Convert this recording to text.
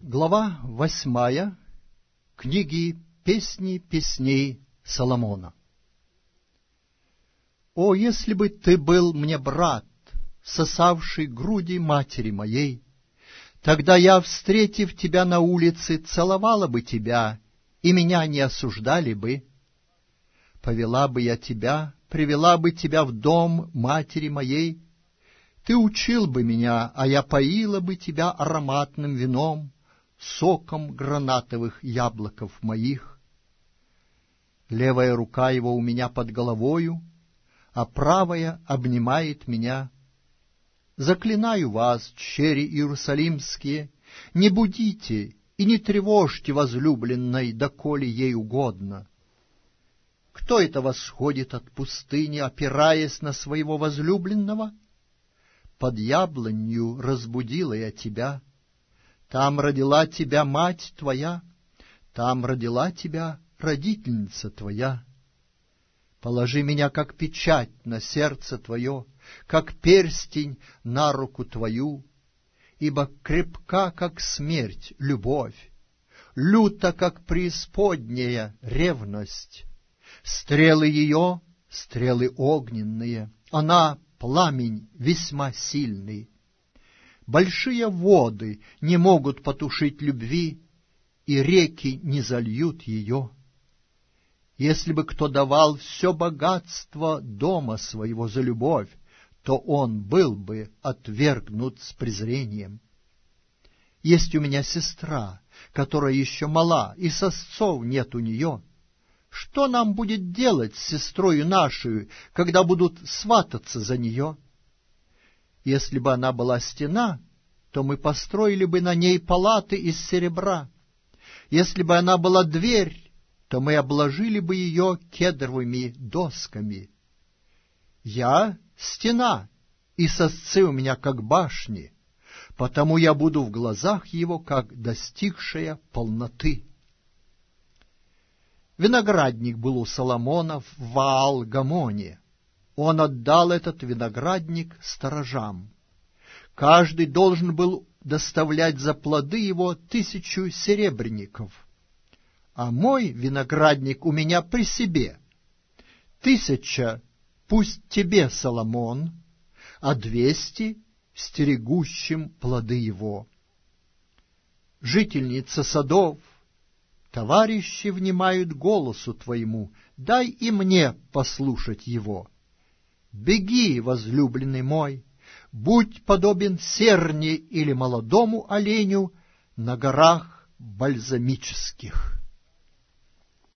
Глава 8 книги «Песни песней Соломона». О, если бы ты был мне брат, сосавший груди матери моей, тогда я, встретив тебя на улице, целовала бы тебя, и меня не осуждали бы. Повела бы я тебя, привела бы тебя в дом матери моей, ты учил бы меня, а я поила бы тебя ароматным вином, соком гранатовых яблоков моих. Левая рука его у меня под головою, а правая обнимает меня. Заклинаю вас, черри иерусалимские, не будите и не тревожьте возлюбленной, доколе ей угодно. Кто это восходит от пустыни, опираясь на своего возлюбленного? Под яблонью разбудила я тебя. Там родила тебя мать твоя, там родила тебя родительница твоя. Положи меня, как печать, на сердце твое, как перстень на руку твою, ибо крепка, как смерть, любовь, люта, как преисподняя ревность. Стрелы ее — стрелы огненные, она — пламень весьма сильный. Большие воды не могут потушить любви, и реки не зальют ее. Если бы кто давал все богатство дома своего за любовь, то он был бы отвергнут с презрением. Есть у меня сестра, которая еще мала, и сосцов нет у нее. Что нам будет делать с сестрою нашей, когда будут свататься за нее? Если бы она была стена, то мы построили бы на ней палаты из серебра. Если бы она была дверь, то мы обложили бы ее кедровыми досками. Я — стена, и сосцы у меня как башни, потому я буду в глазах его, как достигшая полноты. Виноградник был у Соломона в Ваал-Гамоне. Он отдал этот виноградник сторожам. Каждый должен был доставлять за плоды его 1000 серебряников. А мой виноградник у меня при себе. 1000 пусть тебе, Соломон, а 200 стерегущим плоды его. Жительница садов, товарищи внимают голосу твоему, дай и мне послушать его. Беги, возлюбленный мой, будь подобен серне или молодому оленю на горах бальзамических.